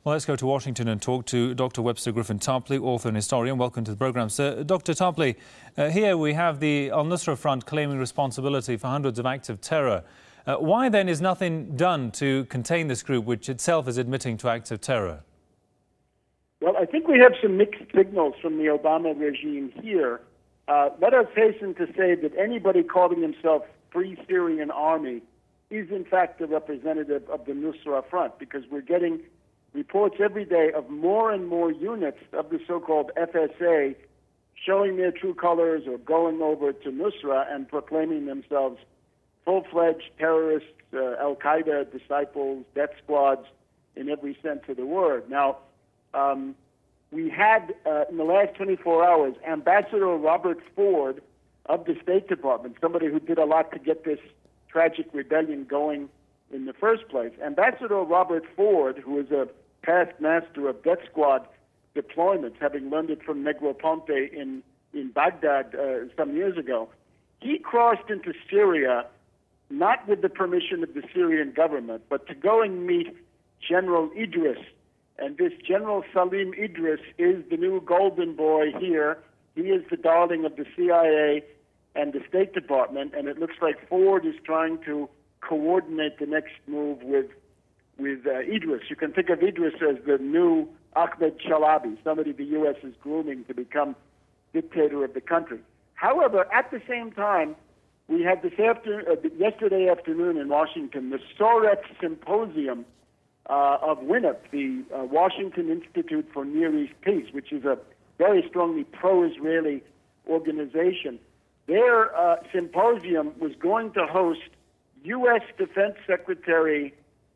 Well, let's go to Washington and talk to Dr. Webster Griffin Tarpley, author and historian. Welcome to the programme, sir. Dr. Tarpley, here we have the al-Nusra Front claiming responsibility for hundreds of acts of terror. Why then is nothing done to contain this group, which itself is admitting to acts of terror? Well, I think we have some mixed signals from the Obama regime here. Let us hasten to say that anybody calling himself Free Syrian Army is in fact a representative of the Nusra Front, because we're getting reports every day of more and more units of the so-called FSA showing their true colors or going over to Nusra and proclaiming themselves full-fledged terrorists, al-Qaeda disciples, death squads in every sense of the word. Now, we had, in the last 24 hours, Ambassador Robert Ford of the State Department, somebody who did a lot to get this tragic rebellion going in the first place. Ambassador Robert Ford, who is a past master of death squad deployments, having learned it from Negroponte in Baghdad some years ago, he crossed into Syria not with the permission of the Syrian government, but to go and meet General Idris. And this General Salim Idris is the new golden boy here. He is the darling of the CIA and the State Department, and it looks like Ford is trying to coordinate the next move with Idris. You can think of Idris as the new Ahmed Chalabi, somebody the U.S. is grooming to become dictator of the country. However, at the same time, we had yesterday afternoon in Washington, the Soret Symposium of WINEP, the Washington Institute for Near East Peace, which is a very strongly pro-Israeli organization. Their symposium was going to host U.S. Defense Secretary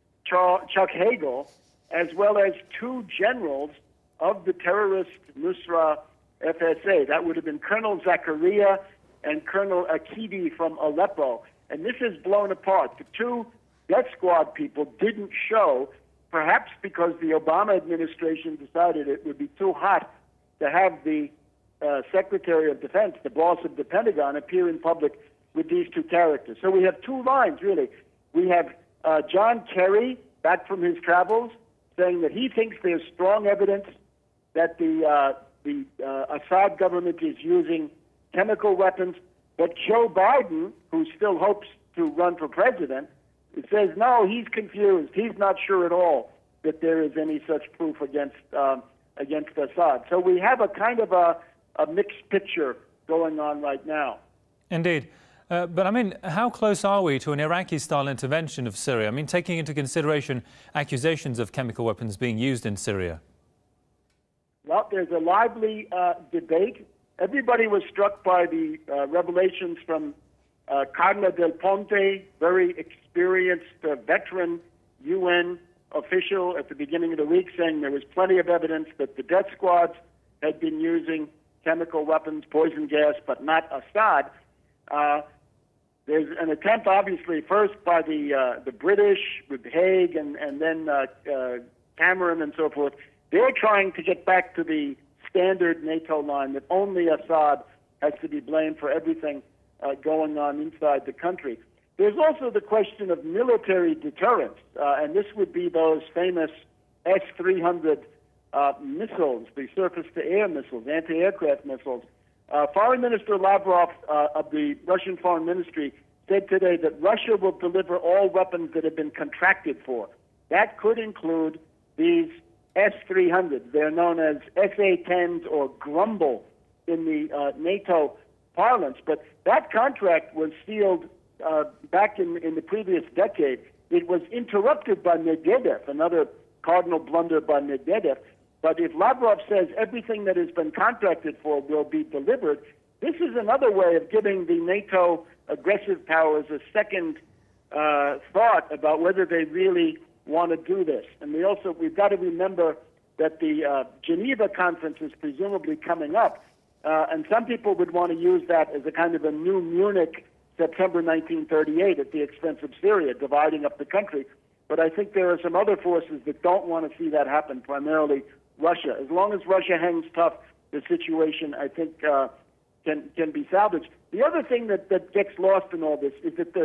Chuck Hagel, as well as two generals of the terrorist Nusra FSA. That would have been Colonel Zakaria and Colonel Akidi from Aleppo. And this is blown apart. The two death squad people didn't show, perhaps because the Obama administration decided it would be too hot to have the Secretary of Defense, the boss of the Pentagon, appear in public with these two characters. So we have two lines, really. We have John Kerry, back from his travels, saying that he thinks there's strong evidence that the Assad government is using chemical weapons, but Joe Biden, who still hopes to run for president, says no, he's confused. He's not sure at all that there is any such proof against Assad. So we have a kind of a mixed picture going on right now. Indeed. But I mean, how close are we to an Iraqi-style intervention of Syria? I mean, taking into consideration accusations of chemical weapons being used in Syria. Well, there's a lively debate. Everybody was struck by the revelations from Carla Del Ponte, very experienced veteran UN official at the beginning of the week, saying there was plenty of evidence that the death squads had been using chemical weapons, poison gas, but not Assad. There's an attempt, obviously, first by the British with Haig and then Cameron and so forth. They're trying to get back to the standard NATO line that only Assad has to be blamed for everything going on inside the country. There's also the question of military deterrence, and this would be those famous S-300 missiles, the surface-to-air missiles, anti-aircraft missiles. Foreign Minister Lavrov of the Russian Foreign Ministry said today that Russia will deliver all weapons that have been contracted for. That could include these S-300s. They're known as SA-10s or Grumble in the NATO parlance. But that contract was sealed back in the previous decade. It was interrupted by Medvedev, another cardinal blunder by Medvedev. But if Lavrov says everything that has been contracted for will be delivered, this is another way of giving the NATO aggressive powers a second thought about whether they really want to do this. And we've got to remember that the Geneva conference is presumably coming up, and some people would want to use that as a kind of a new Munich September 1938 at the expense of Syria, dividing up the country. But I think there are some other forces that don't want to see that happen, primarily Russia. As long as Russia hangs tough, the situation, I think, can be salvaged. The other thing that gets lost in all this is that the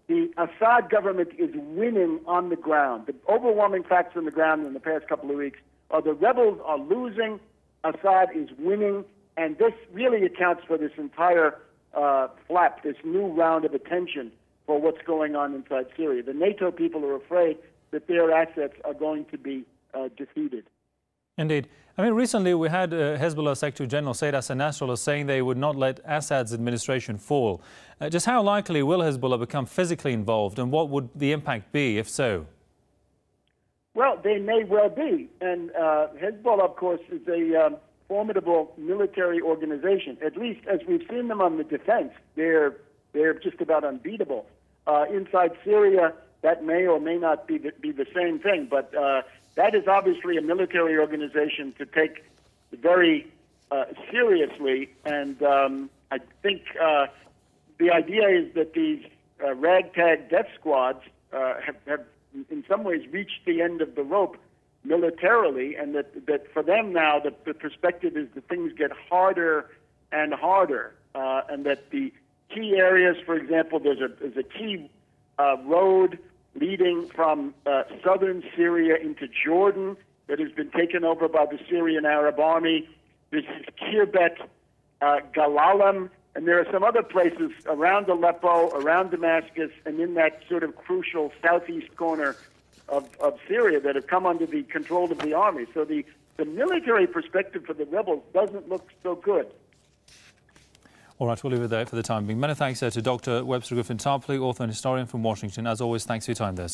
the Assad government is winning on the ground. The overwhelming facts on the ground in the past couple of weeks are the rebels are losing, Assad is winning, and this really accounts for this entire flap, this new round of attention for what's going on inside Syria. The NATO people are afraid that their assets are going to be defeated. Indeed. I mean, recently we had Hezbollah Secretary General Said Hassan Nasrallah saying they would not let Assad's administration fall. Just how likely will Hezbollah become physically involved, and what would the impact be if so? Well, they may well be. And Hezbollah, of course, is a formidable military organization. At least as we've seen them on the defense, they're just about unbeatable. Inside Syria, that may or may not be the same thing, but that is obviously a military organization to take very seriously. And I think the idea is that these ragtag death squads have in some ways reached the end of the rope militarily, and that for them now the perspective is that things get harder and harder, and that the key areas, for example, there's a key road leading from southern Syria into Jordan that has been taken over by the Syrian Arab Army. This is Khirbet, Galalim, and there are some other places around Aleppo, around Damascus, and in that sort of crucial southeast corner of Syria that have come under the control of the army. So the military perspective for the rebels doesn't look so good. All right, we'll leave it there for the time being. Many thanks to Dr. Webster Griffin Tarpley, author and historian from Washington. As always, thanks for your time there.